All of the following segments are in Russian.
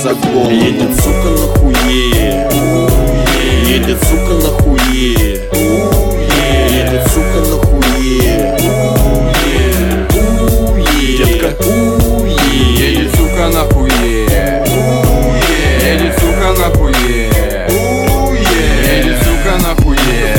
загон. Едет сука на хуе, едет сука на хуе, едет сука на хуе, детка, едет сука на хуе, едет сука на хуе, едет сука на хуе,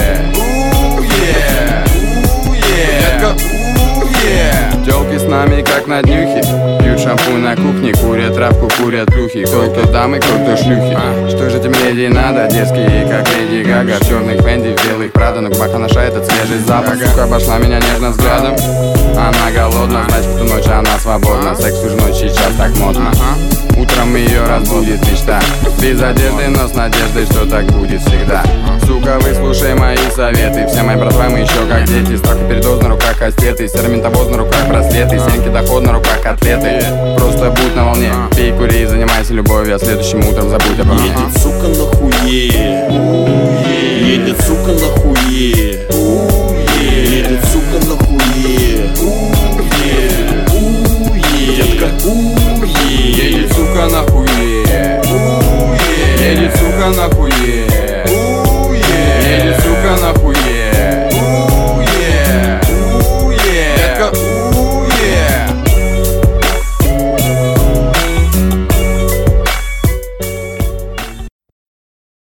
детка, тёлки с нами как на днюхе, пьют шампунь на кухне, курят травку, курят плюхи. Кто-кто дамы, кто-то шлюхи. Что же этим леди надо? Детские, как Леди Гага, в черных Фенди, в белых Прада. На губах она шает, этот свежий запах. Сука обошла меня нежно взглядом. Она голодна, значит в ту ночь она свободна. Секс всю ночь сейчас так модно. Утром ее разбудит мечта, без одежды, но с надеждой, что так будет всегда. Сука, выслушай мои советы. Вся моя братва, мы еще как дети. Страх и передоз на руках кастеты, серментовоз на руках браслеты, сеньки доход на руках котлеты. Просто будь на волне, пей, кури, занимайся любовью, а следующим утром забудь обо мне. Едет сука на хуе, едет сука на хуе, едет сука на хуе, детка, едет сука на хуе, едет сука на хуе,